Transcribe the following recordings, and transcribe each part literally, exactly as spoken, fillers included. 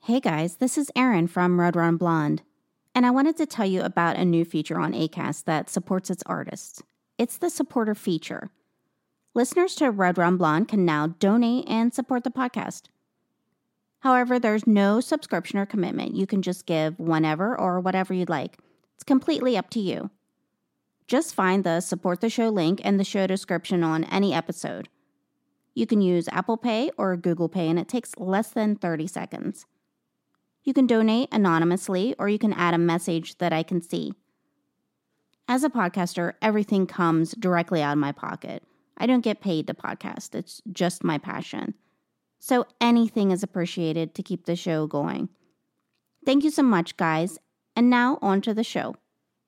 Hey guys, this is Erin from Red Run Blonde, and I wanted to tell you about a new feature on Acast that supports its artists. It's the supporter feature. Listeners to Red Run Blonde can now donate and support the podcast. However, there's no subscription or commitment. You can just give whenever or whatever you'd like. It's completely up to you. Just find the support the show link in the show description on any episode. You can use Apple Pay or Google Pay, and it takes less than thirty seconds. You can donate anonymously, or you can add a message that I can see. As a podcaster, everything comes directly out of my pocket. I don't get paid to podcast. It's just my passion. So anything is appreciated to keep the show going. Thank you so much, guys. And now on to the show.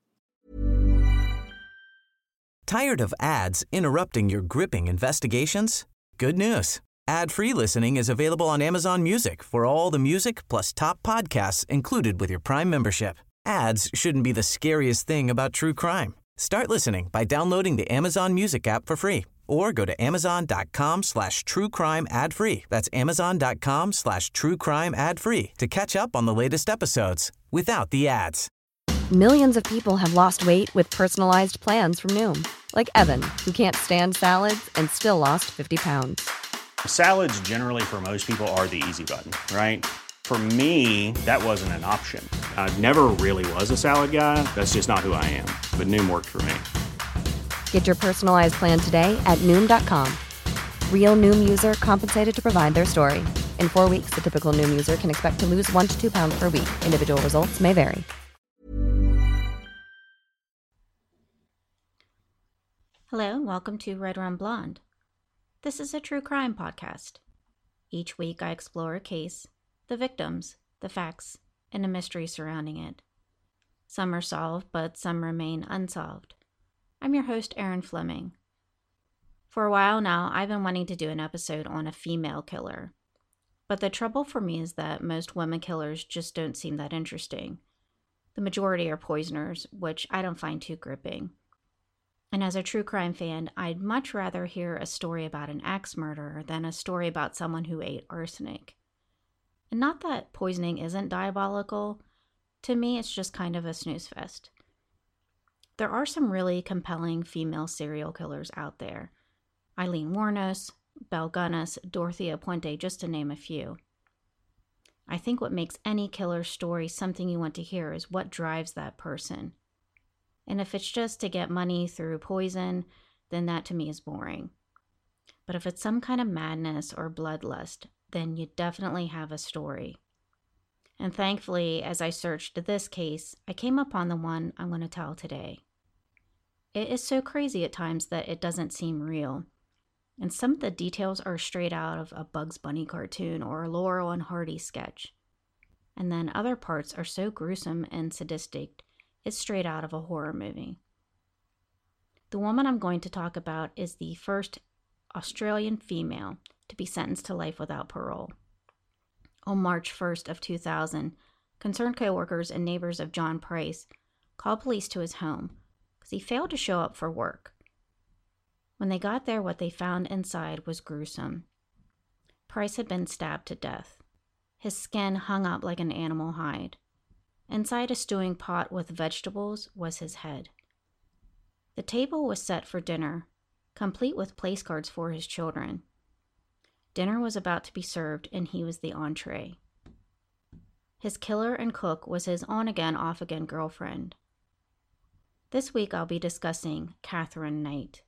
Tired of ads interrupting your gripping investigations? Good news. Ad-free listening is available on Amazon Music for all the music plus top podcasts included with your Prime membership. Ads shouldn't be the scariest thing about true crime. Start listening by downloading the Amazon Music app for free or go to amazon.com slash true crime ad free. That's amazon.com slash true crime ad free to catch up on the latest episodes without the ads. Millions of people have lost weight with personalized plans from Noom. Like Evan, who can't stand salads and still lost fifty pounds. Salads generally for most people are the easy button, right? For me, that wasn't an option. I never really was a salad guy. That's just not who I am. But Noom worked for me. Get your personalized plan today at Noom dot com. Real Noom user compensated to provide their story. In four weeks, the typical Noom user can expect to lose one to two pounds per week. Individual results may vary. Hello, and welcome to Red Run Blonde. This is a true crime podcast. Each week I explore a case, the victims, the facts, and the mystery surrounding it. Some are solved, but some remain unsolved. I'm your host, Erin Fleming. For a while now, I've been wanting to do an episode on a female killer. But the trouble for me is that most women killers just don't seem that interesting. The majority are poisoners, which I don't find too gripping. And as a true crime fan, I'd much rather hear a story about an axe murderer than a story about someone who ate arsenic. And not that poisoning isn't diabolical. To me, it's just kind of a snooze fest. There are some really compelling female serial killers out there. Eileen Wuornos, Belle Gunness, Dorothea Puente, just to name a few. I think what makes any killer story something you want to hear is what drives that person. And if it's just to get money through poison, then that to me is boring. But if it's some kind of madness or bloodlust, then you definitely have a story. And thankfully, as I searched this case, I came upon the one I'm going to tell today. It is so crazy at times that it doesn't seem real. And some of the details are straight out of a Bugs Bunny cartoon or a Laurel and Hardy sketch. And then other parts are so gruesome and sadistic, it's straight out of a horror movie. The woman I'm going to talk about is the first Australian female to be sentenced to life without parole. On March first of two thousand, concerned coworkers and neighbors of John Price called police to his home because he failed to show up for work. When they got there, what they found inside was gruesome. Price had been stabbed to death. His skin hung up like an animal hide. Inside a stewing pot with vegetables was his head. The table was set for dinner, complete with place cards for his children. Dinner was about to be served, and he was the entree. His killer and cook was his on-again, off-again girlfriend. This week I'll be discussing Katherine Knight.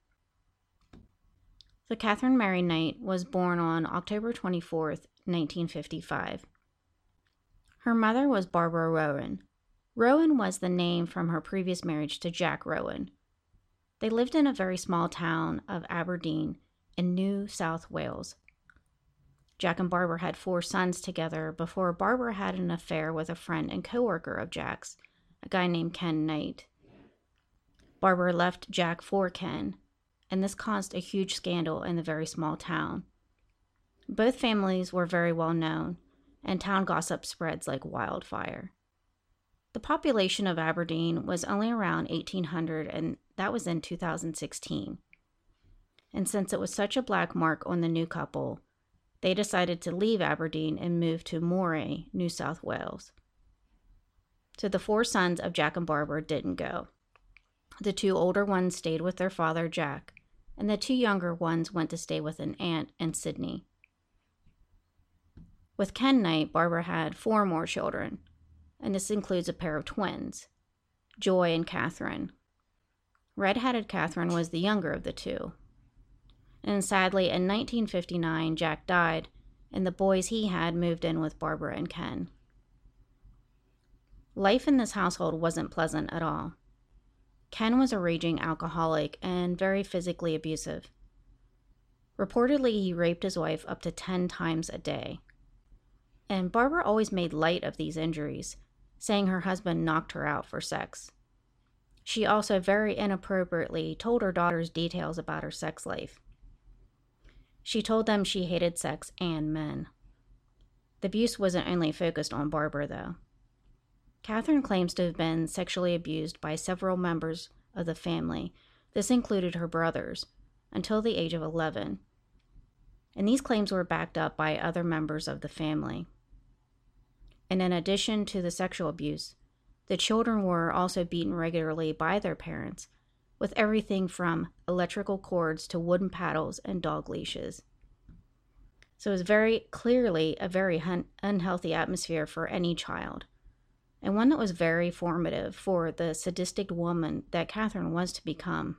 The Katherine Mary Knight was born on October twenty-fourth, nineteen fifty-five. Her mother was Barbara Rowan. Rowan was the name from her previous marriage to Jack Rowan. They lived in a very small town of Aberdeen in New South Wales. Jack and Barbara had four sons together before Barbara had an affair with a friend and coworker of Jack's, a guy named Ken Knight. Barbara left Jack for Ken, and this caused a huge scandal in the very small town. Both families were very well known, and town gossip spreads like wildfire. The population of Aberdeen was only around eighteen hundred, and that was in two thousand sixteen. And since it was such a black mark on the new couple, they decided to leave Aberdeen and move to Moray, New South Wales. So the four sons of Jack and Barbara didn't go. The two older ones stayed with their father, Jack, and the two younger ones went to stay with an aunt in Sydney. With Ken Knight, Barbara had four more children, and this includes a pair of twins, Joy and Catherine. Red-headed Catherine was the younger of the two. And sadly, in nineteen fifty-nine, Jack died, and the boys he had moved in with Barbara and Ken. Life in this household wasn't pleasant at all. Ken was a raging alcoholic and very physically abusive. Reportedly, he raped his wife up to ten times a day. And Barbara always made light of these injuries, saying her husband knocked her out for sex. She also very inappropriately told her daughters details about her sex life. She told them she hated sex and men. The abuse wasn't only focused on Barbara, though. Catherine claims to have been sexually abused by several members of the family. This included her brothers, until the age of eleven. And these claims were backed up by other members of the family. And in addition to the sexual abuse, the children were also beaten regularly by their parents, with everything from electrical cords to wooden paddles and dog leashes. So it was very clearly a very un- unhealthy atmosphere for any child, and one that was very formative for the sadistic woman that Catherine was to become.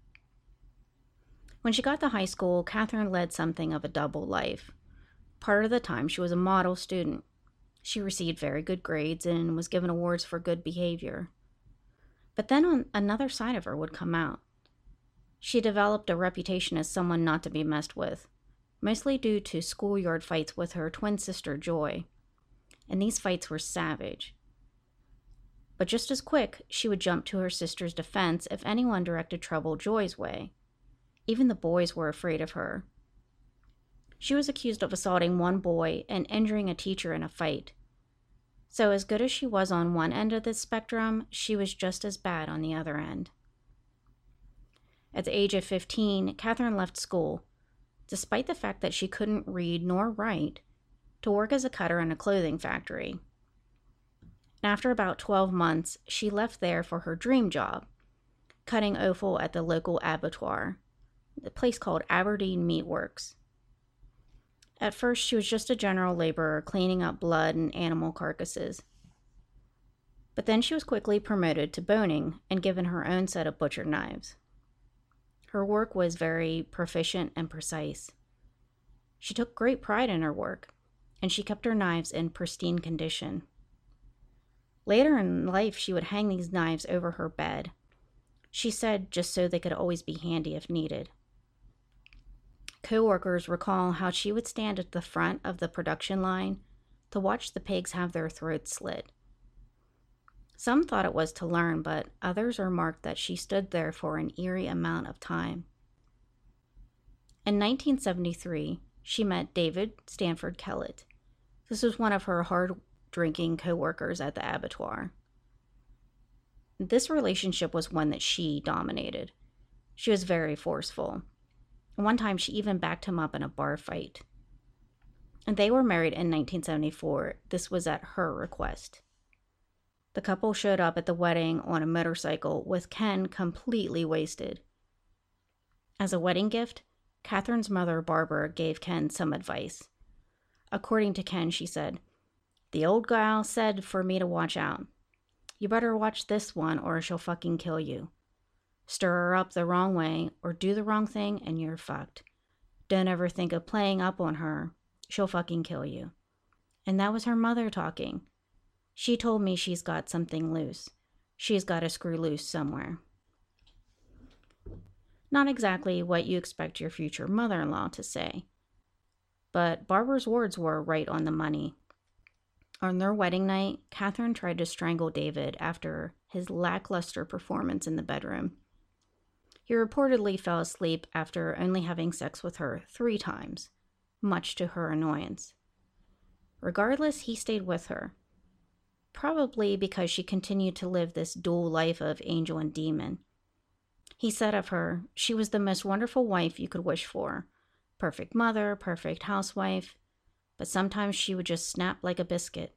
When she got to high school, Catherine led something of a double life. Part of the time, she was a model student. She received very good grades and was given awards for good behavior. But then on another side of her would come out. She developed a reputation as someone not to be messed with, mostly due to schoolyard fights with her twin sister Joy. And these fights were savage. But just as quick, she would jump to her sister's defense if anyone directed trouble Joy's way. Even the boys were afraid of her. She was accused of assaulting one boy and injuring a teacher in a fight. So as good as she was on one end of the spectrum, she was just as bad on the other end. At the age of fifteen, Catherine left school, despite the fact that she couldn't read nor write, to work as a cutter in a clothing factory. After about twelve months, she left there for her dream job, cutting offal at the local abattoir, a place called Aberdeen Meat Works. At first, she was just a general laborer cleaning up blood and animal carcasses. But then she was quickly promoted to boning and given her own set of butcher knives. Her work was very proficient and precise. She took great pride in her work, and she kept her knives in pristine condition. Later in life, she would hang these knives over her bed. She said just so they could always be handy if needed. Co-workers recall how she would stand at the front of the production line to watch the pigs have their throats slit. Some thought it was to learn, but others remarked that she stood there for an eerie amount of time. In nineteen seventy-three, she met David Stanford Kellett. This was one of her hard-drinking co-workers at the abattoir. This relationship was one that she dominated. She was very forceful. One time, she even backed him up in a bar fight. And they were married in nineteen seventy-four. This was at her request. The couple showed up at the wedding on a motorcycle with Ken completely wasted. As a wedding gift, Catherine's mother, Barbara, gave Ken some advice. According to Ken, she said, "The old gal said for me to watch out. You better watch this one or she'll fucking kill you. Stir her up the wrong way or do the wrong thing and you're fucked. Don't ever think of playing up on her. She'll fucking kill you." And that was her mother talking. She told me she's got something loose. She's got a screw loose somewhere. Not exactly what you expect your future mother-in-law to say. But Barbara's words were right on the money. On their wedding night, Catherine tried to strangle David after his lackluster performance in the bedroom. He reportedly fell asleep after only having sex with her three times, much to her annoyance. Regardless, he stayed with her, probably because she continued to live this dual life of angel and demon. He said of her, she was the most wonderful wife you could wish for, Perfect mother, perfect housewife, but sometimes she would just snap like a biscuit.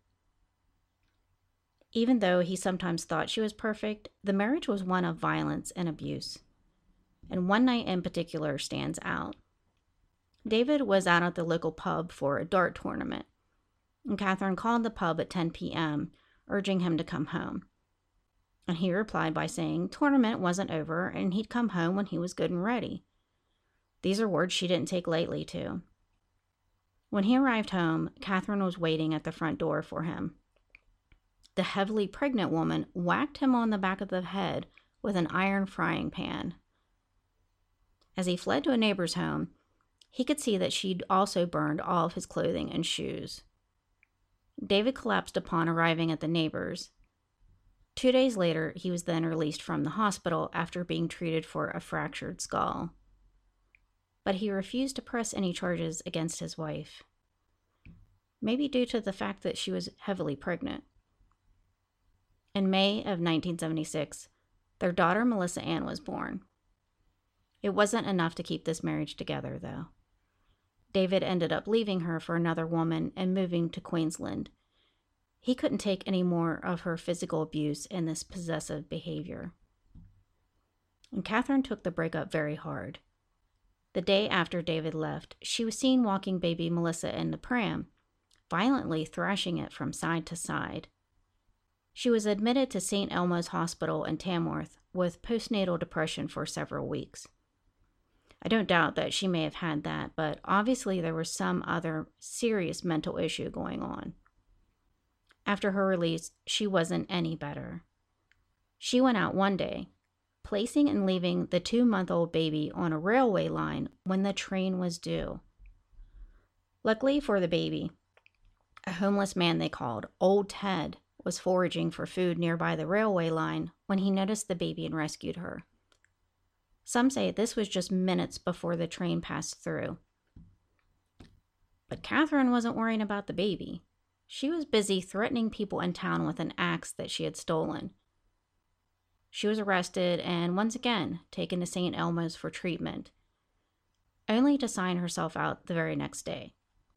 Even though he sometimes thought she was perfect, the marriage was one of violence and abuse. And one night in particular stands out. David was out at the local pub for a dart tournament, and Catherine called the pub at ten p.m., urging him to come home. And he replied by saying tournament wasn't over and he'd come home when he was good and ready. These are words she didn't take lightly to. When he arrived home, Catherine was waiting at the front door for him. The heavily pregnant woman whacked him on the back of the head with an iron frying pan. As he fled to a neighbor's home, he could see that she'd also burned all of his clothing and shoes. David collapsed upon arriving at the neighbor's. Two days later, he was then released from the hospital after being treated for a fractured skull. But he refused to press any charges against his wife, maybe due to the fact that she was heavily pregnant. In May of nineteen seventy-six, their daughter Melissa Ann was born. It wasn't enough to keep this marriage together, though. David ended up leaving her for another woman and moving to Queensland. He couldn't take any more of her physical abuse and this possessive behavior. And Catherine took the breakup very hard. The day after David left, she was seen walking baby Melissa in the pram, violently thrashing it from side to side. She was admitted to Saint Elmo's Hospital in Tamworth with postnatal depression for several weeks. I don't doubt that she may have had that, but obviously there was some other serious mental issue going on. After her release, she wasn't any better. She went out one day, placing and leaving the two-month-old baby on a railway line when the train was due. Luckily for the baby, a homeless man they called Old Ted was foraging for food nearby the railway line when he noticed the baby and rescued her. Some say this was just minutes before the train passed through. But Catherine wasn't worrying about the baby. She was busy threatening people in town with an axe that she had stolen. She was arrested and once again taken to Saint Elmo's for treatment, only to sign herself out the very next day.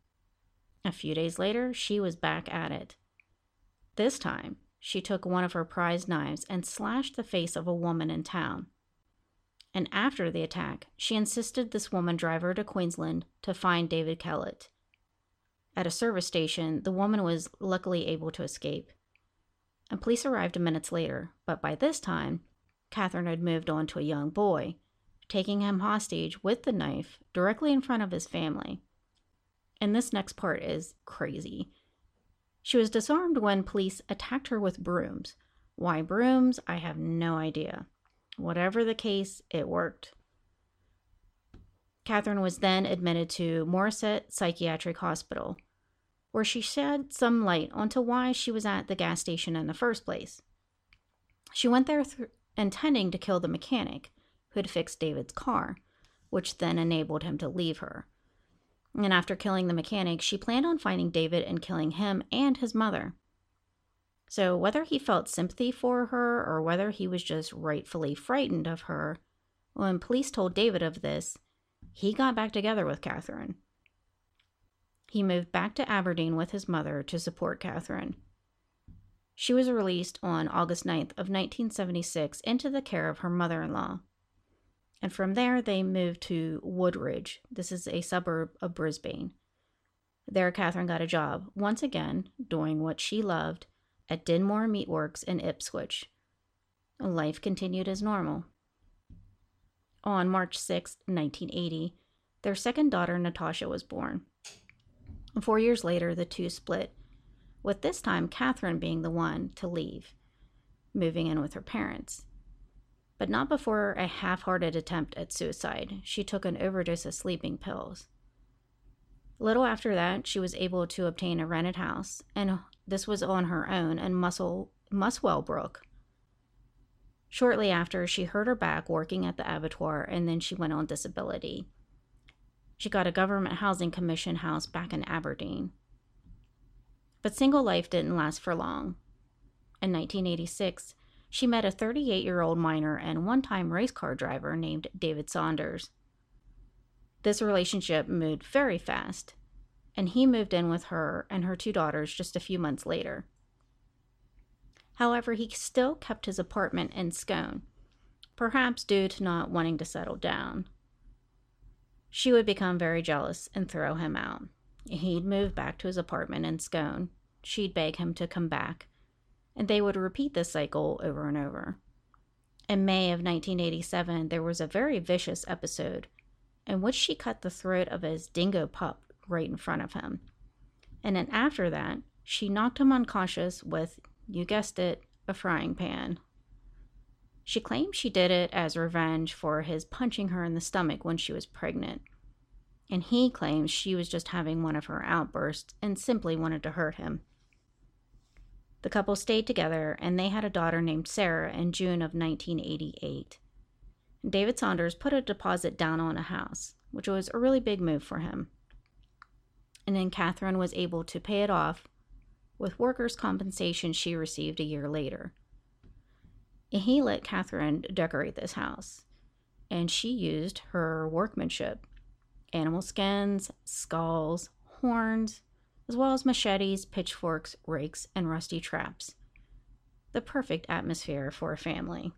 A few days later, she was back at it. This time, she took one of her prized knives and slashed the face of a woman in town. And after the attack, she insisted this woman drive her to Queensland to find David Kellett. At a service station, the woman was luckily able to escape, and police arrived minutes later, but by this time, Catherine had moved on to a young boy, taking him hostage with the knife directly in front of his family. And this next part is crazy. She was disarmed when police attacked her with brooms. Why brooms? I have no idea. Whatever the case, it worked. Catherine was then admitted to Morisset Psychiatric Hospital, where she shed some light onto why she was at the gas station in the first place. She went there th- intending to kill the mechanic who had fixed David's car, which then enabled him to leave her. And after killing the mechanic, she planned on finding David and killing him and his mother. So whether he felt sympathy for her or whether he was just rightfully frightened of her, when police told David of this, he got back together with Catherine. He moved back to Aberdeen with his mother to support Catherine. She was released on August ninth of nineteen seventy-six into the care of her mother-in-law. And from there, they moved to Woodridge. This is a suburb of Brisbane. There, Catherine got a job, once again, doing what she loved, at Dinmore Meatworks in Ipswich. Life continued as normal. On March sixth, nineteen eighty, their second daughter, Natasha, was born. Four years later, the two split, with this time Catherine being the one to leave, moving in with her parents. But not before a half-hearted attempt at suicide. She took an overdose of sleeping pills. A little after that, she was able to obtain a rented house, and this was on her own in Muswell, Muswell Brook. Shortly after, she hurt her back working at the abattoir, and then she went on disability. She got a Government Housing Commission house back in Aberdeen. But single life didn't last for long. In nineteen eighty-six, she met a thirty-eight-year-old miner and one-time race car driver named David Saunders. This relationship moved very fast, and he moved in with her and her two daughters just a few months later. However, he still kept his apartment in Scone, perhaps due to not wanting to settle down. She would become very jealous and throw him out. He'd move back to his apartment in Scone. She'd beg him to come back, and they would repeat this cycle over and over. In May of nineteen eighty-seven, there was a very vicious episode in which she cut the throat of his dingo pup right in front of him. And then after that, she knocked him unconscious with, you guessed it, a frying pan. She claimed she did it as revenge for his punching her in the stomach when she was pregnant. And he claims she was just having one of her outbursts and simply wanted to hurt him. The couple stayed together, and they had a daughter named Sarah in June of nineteen eighty-eight. David Saunders put a deposit down on a house, which was a really big move for him. And then Catherine was able to pay it off with workers' compensation she received a year later. And he let Catherine decorate this house, and she used her workmanship, animal skins, skulls, horns, as well as machetes, pitchforks, rakes, and rusty traps. The perfect atmosphere for a family.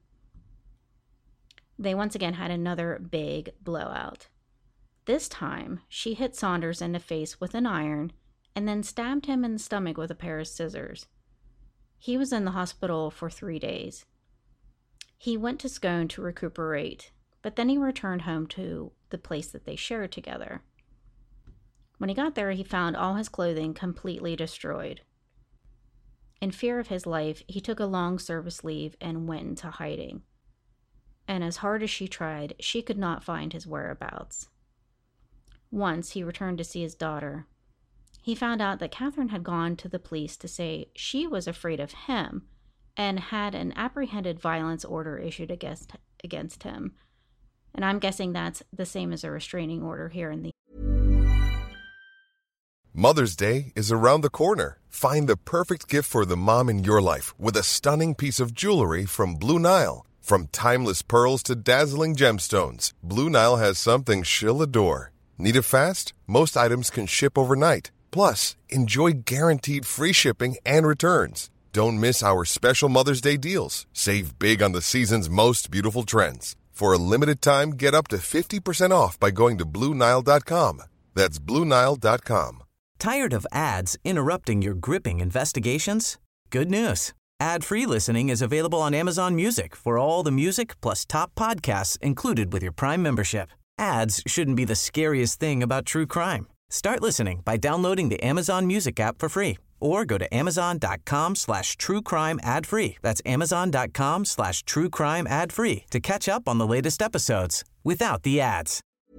They once again had another big blowout. This time, she hit Saunders in the face with an iron and then stabbed him in the stomach with a pair of scissors. He was in the hospital for three days. He went to Scone to recuperate, but then he returned home to the place that they shared together. When he got there, he found all his clothing completely destroyed. In fear of his life, he took a long service leave and went into hiding. And as hard as she tried, she could not find his whereabouts. Once he returned to see his daughter. He found out that Catherine had gone to the police to say she was afraid of him and had an apprehended violence order issued against, against him. And I'm guessing that's the same as a restraining order here in the Mother's Day is around the corner. Find the perfect gift for the mom in your life with a stunning piece of jewelry from Blue Nile. From timeless pearls to dazzling gemstones, Blue Nile has something she'll adore. Need it fast? Most items can ship overnight. Plus, enjoy guaranteed free shipping and returns. Don't miss our special Mother's Day deals. Save big on the season's most beautiful trends. For a limited time, get up to fifty percent off by going to Blue Nile dot com. That's Blue Nile dot com. Tired of ads interrupting your gripping investigations? Good news. Ad-free listening is available on Amazon Music for all the music plus top podcasts included with your Prime membership. Ads shouldn't be the scariest thing about true crime. Start listening by downloading the Amazon Music app for free or go to amazon.com slash true crime ad free. That's amazon.com slash true crime ad free to catch up on the latest episodes without the ads.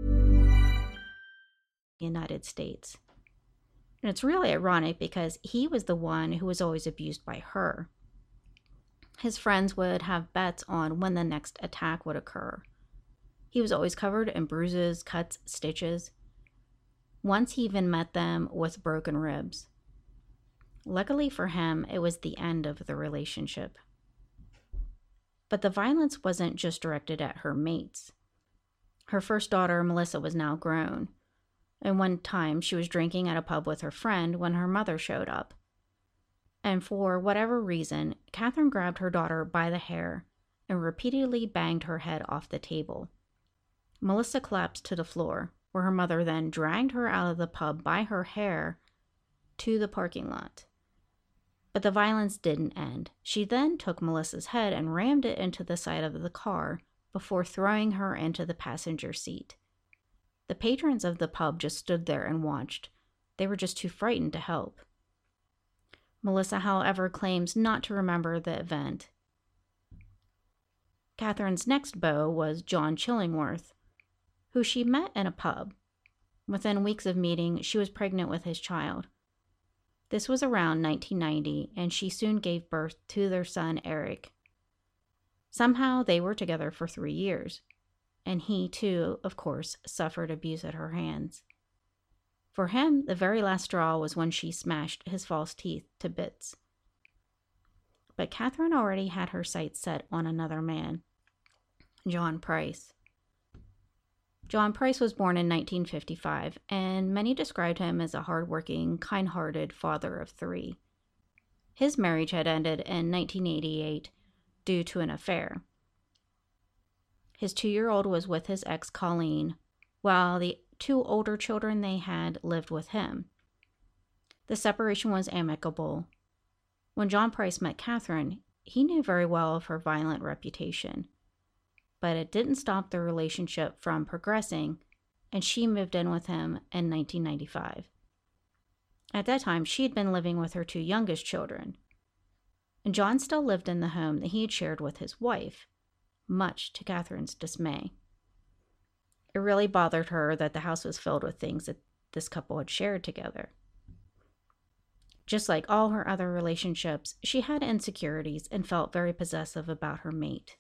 United States. And it's really ironic because he was the one who was always abused by her. His friends would have bets on when the next attack would occur. He was always covered in bruises, cuts, stitches. Once he even met them with broken ribs. Luckily for him, it was the end of the relationship. But the violence wasn't just directed at her mates. Her first daughter, Melissa, was now grown. And one time she was drinking at a pub with her friend when her mother showed up. And for whatever reason, Catherine grabbed her daughter by the hair and repeatedly banged her head off the table. Melissa collapsed to the floor, where her mother then dragged her out of the pub by her hair to the parking lot. But the violence didn't end. She then took Melissa's head and rammed it into the side of the car before throwing her into the passenger seat. The patrons of the pub just stood there and watched. They were just too frightened to help. Melissa, however, claims not to remember the event. Catherine's next beau was John Chillingworth, who she met in a pub. Within weeks of meeting, she was pregnant with his child. This was around nineteen ninety, and she soon gave birth to their son, Eric. Somehow, they were together for three years, and he, too, of course, suffered abuse at her hands. For him, the very last straw was when she smashed his false teeth to bits. But Catherine already had her sights set on another man, John Price. John Price was born in nineteen fifty-five, and many described him as a hardworking, kind-hearted father of three. His marriage had ended in nineteen eighty-eight due to an affair. His two-year-old was with his ex, Colleen, while the two older children they had lived with him. The separation was amicable. When John Price met Catherine, he knew very well of her violent reputation, but it didn't stop their relationship from progressing, and she moved in with him in nineteen ninety-five. At that time, she had been living with her two youngest children, and John still lived in the home that he had shared with his wife, much to Catherine's dismay. It really bothered her that the house was filled with things that this couple had shared together. Just like all her other relationships, she had insecurities and felt very possessive about her mate.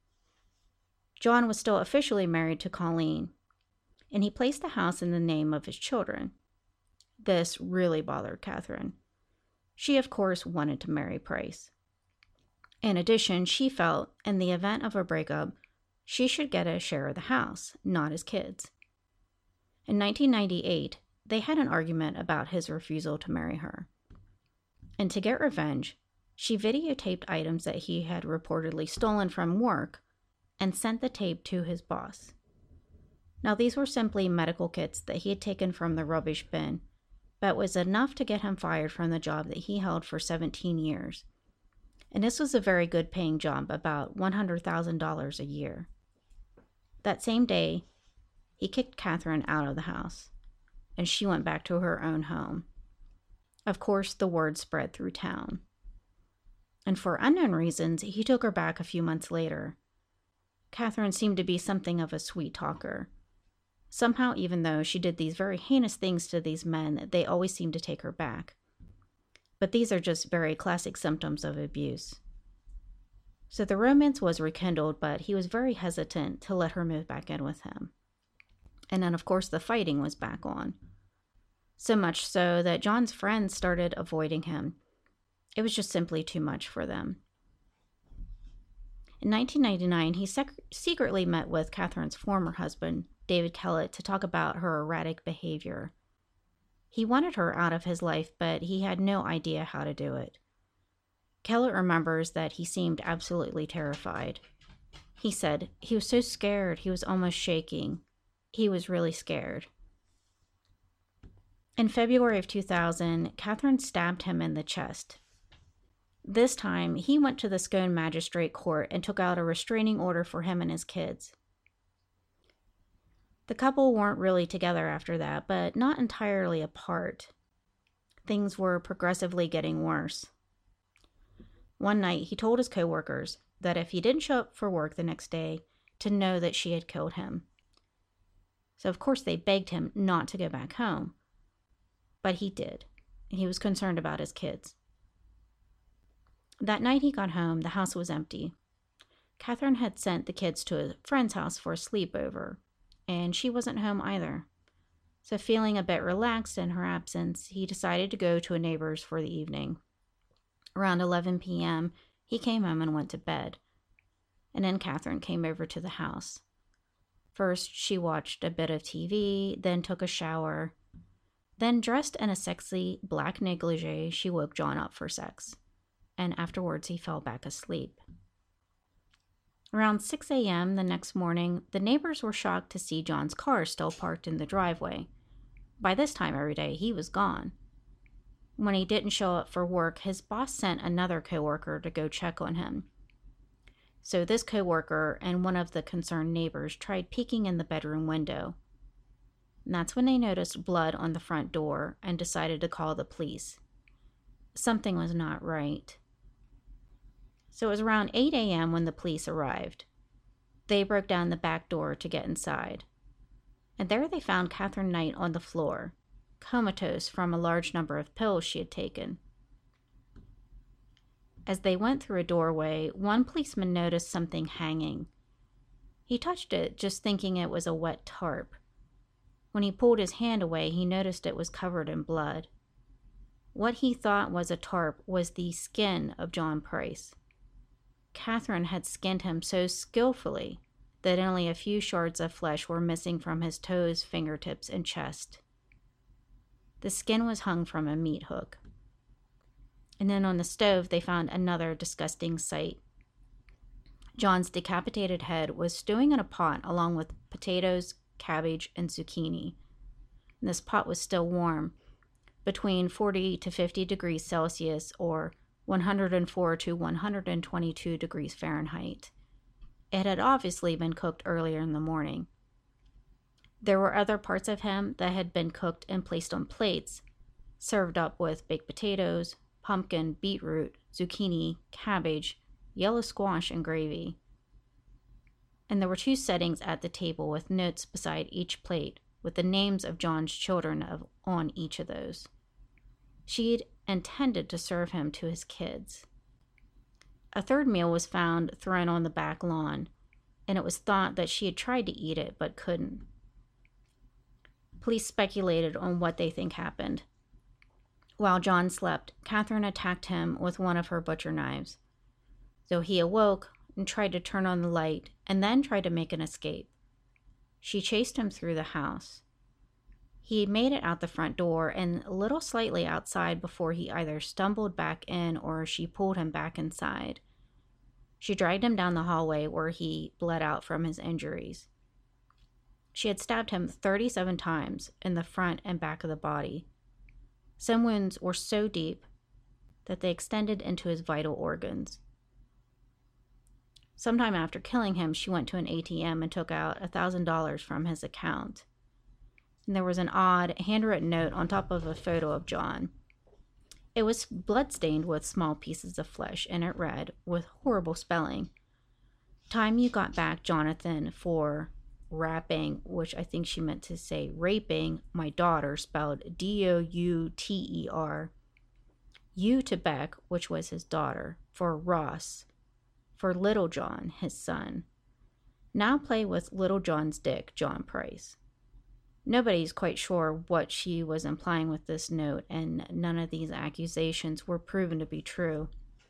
John was still officially married to Colleen, and he placed the house in the name of his children. This really bothered Catherine. She, of course, wanted to marry Price. In addition, she felt, in the event of a breakup, she should get a share of the house, not his kids. In nineteen ninety-eight, they had an argument about his refusal to marry her. And to get revenge, she videotaped items that he had reportedly stolen from work and sent the tape to his boss. Now, these were simply medical kits that he had taken from the rubbish bin, but was enough to get him fired from the job that he held for seventeen years. And this was a very good paying job, about one hundred thousand dollars a year. That same day, he kicked Catherine out of the house, and she went back to her own home. Of course, the word spread through town. And for unknown reasons, he took her back a few months later. Catherine seemed to be something of a sweet talker. Somehow, even though she did these very heinous things to these men, they always seemed to take her back. But these are just very classic symptoms of abuse. So the romance was rekindled, but he was very hesitant to let her move back in with him. And then, of course, the fighting was back on. So much so that John's friends started avoiding him. It was just simply too much for them. In nineteen ninety-nine, he sec- secretly met with Catherine's former husband, David Kellett, to talk about her erratic behavior. He wanted her out of his life, but he had no idea how to do it. Kellett remembers that he seemed absolutely terrified. He said he was so scared he was almost shaking. He was really scared. In February of two thousand, Catherine stabbed him in the chest. This time, he went to the Scone Magistrate Court and took out a restraining order for him and his kids. The couple weren't really together after that, but not entirely apart. Things were progressively getting worse. One night, he told his co-workers that if he didn't show up for work the next day, to know that she had killed him. So, of course, they begged him not to go back home. But he did. He was concerned about his kids. That night he got home, the house was empty. Catherine had sent the kids to a friend's house for a sleepover, and she wasn't home either. So feeling a bit relaxed in her absence, he decided to go to a neighbor's for the evening. Around eleven p.m., he came home and went to bed. And then Catherine came over to the house. First, she watched a bit of T V, then took a shower. Then, dressed in a sexy black negligee, she woke John up for sex. And afterwards, he fell back asleep. Around six a.m. the next morning, the neighbors were shocked to see John's car still parked in the driveway. By this time every day, he was gone. When he didn't show up for work, his boss sent another coworker to go check on him. So this coworker and one of the concerned neighbors tried peeking in the bedroom window. And that's when they noticed blood on the front door and decided to call the police. Something was not right. So it was around eight a.m. when the police arrived. They broke down the back door to get inside. And there they found Catherine Knight on the floor, comatose from a large number of pills she had taken. As they went through a doorway, one policeman noticed something hanging. He touched it, just thinking it was a wet tarp. When he pulled his hand away, he noticed it was covered in blood. What he thought was a tarp was the skin of John Price. Catherine had skinned him so skillfully that only a few shards of flesh were missing from his toes, fingertips, and chest. The skin was hung from a meat hook. And then on the stove, they found another disgusting sight. John's decapitated head was stewing in a pot along with potatoes, cabbage, and zucchini. And this pot was still warm, between forty to fifty degrees Celsius or one hundred four to one hundred twenty-two degrees Fahrenheit. It had obviously been cooked earlier in the morning. There were other parts of him that had been cooked and placed on plates, served up with baked potatoes, pumpkin, beetroot, zucchini, cabbage, yellow squash, and gravy. And there were two settings at the table with notes beside each plate with the names of John's children of, on each of those. She'd intended to serve him to his kids. A third meal was found thrown on the back lawn, and it was thought that she had tried to eat it but couldn't. Police speculated on what they think happened. While John slept, Catherine attacked him with one of her butcher knives. So he awoke and tried to turn on the light and then tried to make an escape. She chased him through the house. He made it out the front door and a little slightly outside before he either stumbled back in or she pulled him back inside. She dragged him down the hallway where he bled out from his injuries. She had stabbed him thirty-seven times in the front and back of the body. Some wounds were so deep that they extended into his vital organs. Sometime after killing him, she went to an A T M and took out one thousand dollars from his account. And there was an odd, handwritten note on top of a photo of John. It was bloodstained with small pieces of flesh, and it read, with horrible spelling, "Time you got back, Jonathan, for rapping," which I think she meant to say raping, "my daughter," spelled D O U T E R. U to Beck, which was his daughter, for Ross, for Little John, his son. Now play with Little John's dick, John Price. Nobody's quite sure what she was implying with this note, and none of these accusations were proven to be true.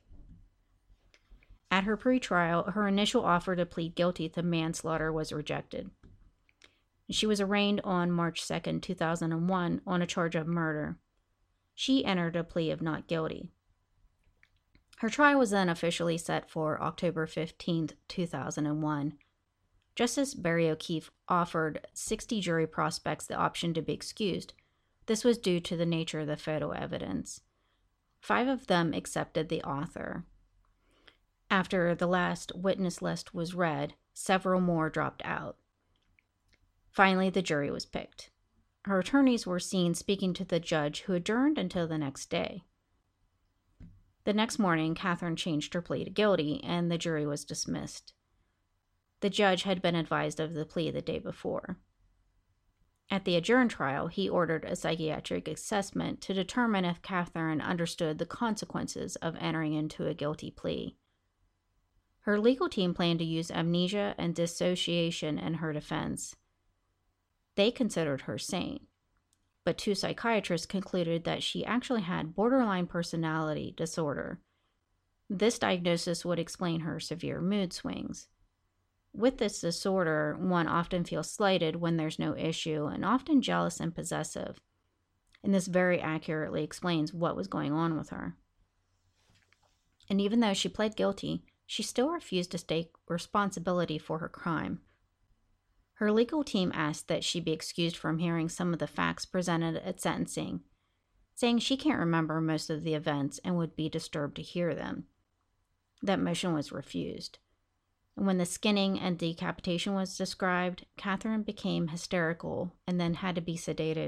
At her pretrial, her initial offer to plead guilty to manslaughter was rejected. She was arraigned on March second, two thousand one, on a charge of murder. She entered a plea of not guilty. Her trial was then officially set for October fifteenth, two thousand one. Justice Barry O'Keefe offered sixty jury prospects the option to be excused. This was due to the nature of the photo evidence. Five of them accepted the author. After the last witness list was read, several more dropped out. Finally, the jury was picked. Her attorneys were seen speaking to the judge, who adjourned until the next day. The next morning, Catherine changed her plea to guilty, and the jury was dismissed. The judge had been advised of the plea the day before. At the adjourned trial, he ordered a psychiatric assessment to determine if Catherine understood the consequences of entering into a guilty plea. Her legal team planned to use amnesia and dissociation in her defense. They considered her sane, but two psychiatrists concluded that she actually had borderline personality disorder. This diagnosis would explain her severe mood swings. With this disorder, one often feels slighted when there's no issue and often jealous and possessive. And this very accurately explains what was going on with her. And even though she pled guilty, she still refused to take responsibility for her crime. Her legal team asked that she be excused from hearing some of the facts presented at sentencing, saying she can't remember most of the events and would be disturbed to hear them. That motion was refused. And when the skinning and decapitation was described, Catherine became hysterical and then had to be sedated.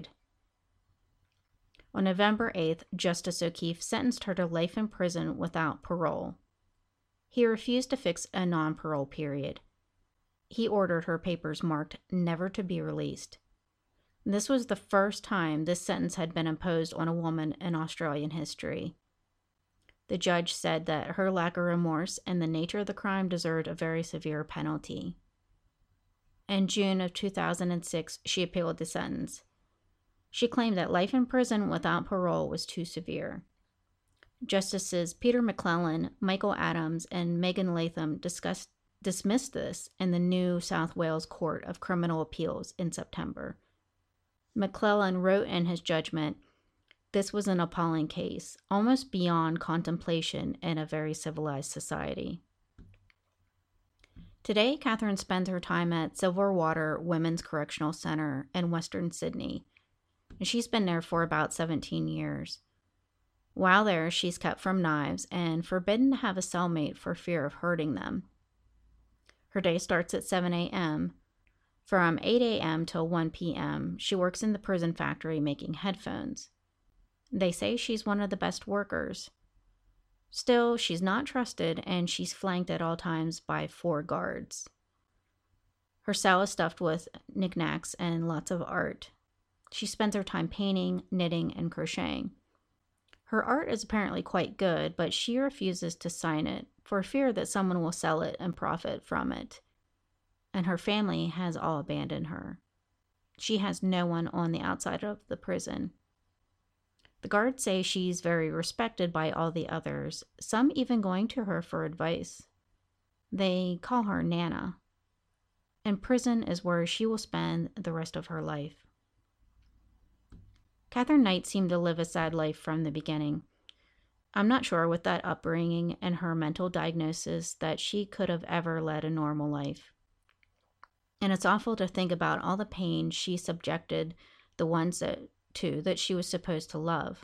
On November eighth, Justice O'Keefe sentenced her to life in prison without parole. He refused to fix a non-parole period. He ordered her papers marked never to be released. This was the first time this sentence had been imposed on a woman in Australian history. The judge said that her lack of remorse and the nature of the crime deserved a very severe penalty. In June of two thousand six, she appealed the sentence. She claimed that life in prison without parole was too severe. Justices Peter McClellan, Michael Adams, and Megan Latham discussed dismissed this in the New South Wales Court of Criminal Appeals in September. McClellan wrote in his judgment, "This was an appalling case, almost beyond contemplation in a very civilized society." Today, Catherine spends her time at Silverwater Women's Correctional Center in Western Sydney, and she's been there for about seventeen years. While there, she's kept from knives and forbidden to have a cellmate for fear of hurting them. Her day starts at seven a.m. From eight a.m. till one p.m., she works in the prison factory making headphones. They say she's one of the best workers. Still, she's not trusted, and she's flanked at all times by four guards. Her cell is stuffed with knickknacks and lots of art. She spends her time painting, knitting, and crocheting. Her art is apparently quite good, but she refuses to sign it for fear that someone will sell it and profit from it. And her family has all abandoned her. She has no one on the outside of the prison. The guards say she's very respected by all the others, some even going to her for advice. They call her Nana. And prison is where she will spend the rest of her life. Catherine Knight seemed to live a sad life from the beginning. I'm not sure with that upbringing and her mental diagnosis that she could have ever led a normal life. And it's awful to think about all the pain she subjected the ones that to that she was supposed to love.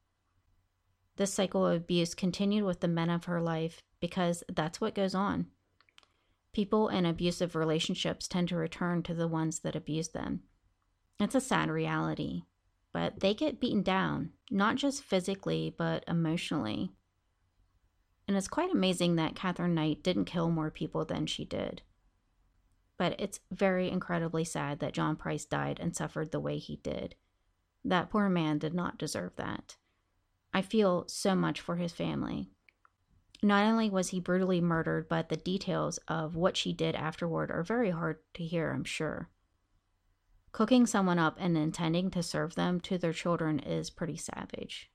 This cycle of abuse continued with the men of her life because that's what goes on. People in abusive relationships tend to return to the ones that abuse them. It's a sad reality, but they get beaten down, not just physically, but emotionally. And it's quite amazing that Catherine Knight didn't kill more people than she did. But it's very incredibly sad that John Price died and suffered the way he did. That poor man did not deserve that. I feel so much for his family. Not only was he brutally murdered, but the details of what she did afterward are very hard to hear, I'm sure. Cooking someone up and intending to serve them to their children is pretty savage.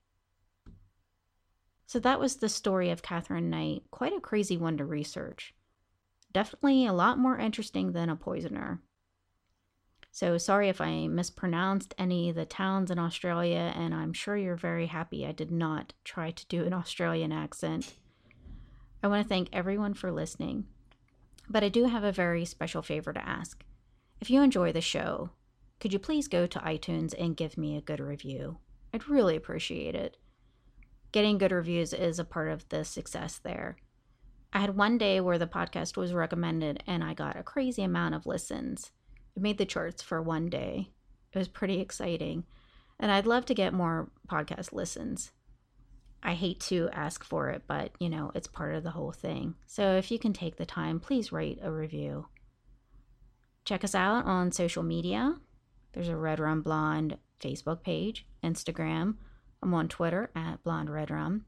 So that was the story of Catherine Knight. Quite a crazy one to research. Definitely a lot more interesting than a poisoner. So sorry if I mispronounced any of the towns in Australia, and I'm sure you're very happy I did not try to do an Australian accent. I want to thank everyone for listening, but I do have a very special favor to ask. If you enjoy the show, could you please go to iTunes and give me a good review? I'd really appreciate it. Getting good reviews is a part of the success there. I had one day where the podcast was recommended and I got a crazy amount of listens. It made the charts for one day. It was pretty exciting. And I'd love to get more podcast listens. I hate to ask for it, but, you know, it's part of the whole thing. So if you can take the time, please write a review. Check us out on social media. There's a Red Rum Blonde Facebook page, Instagram. I'm on Twitter at Blonde Red Rum.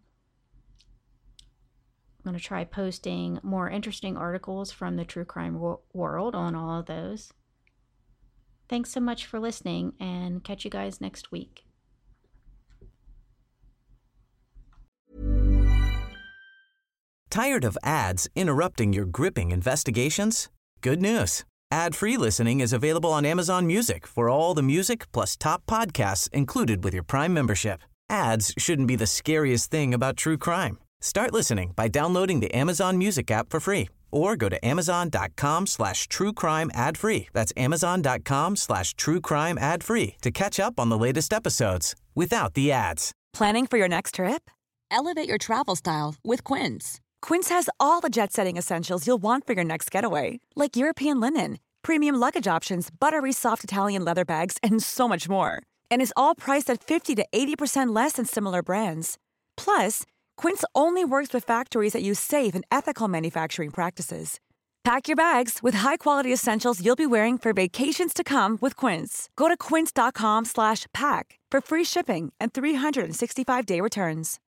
I'm going to try posting more interesting articles from the true crime wo- world on all of those. Thanks so much for listening, and catch you guys next week. Tired of ads interrupting your gripping investigations? Good news. Ad-free listening is available on Amazon Music for all the music plus top podcasts included with your Prime membership. Ads shouldn't be the scariest thing about true crime. Start listening by downloading the Amazon Music app for free or go to amazon.com slash true crime ad free. That's amazon.com slash true crime ad free to catch up on the latest episodes without the ads. Planning for your next trip? Elevate your travel style with Quince. Quince has all the jet-setting essentials you'll want for your next getaway, like European linen, premium luggage options, buttery soft Italian leather bags, and so much more. And is all priced at fifty to eighty percent less than similar brands. Plus, Quince only works with factories that use safe and ethical manufacturing practices. Pack your bags with high-quality essentials you'll be wearing for vacations to come with Quince. Go to quince.com slash pack for free shipping and three sixty-five day returns.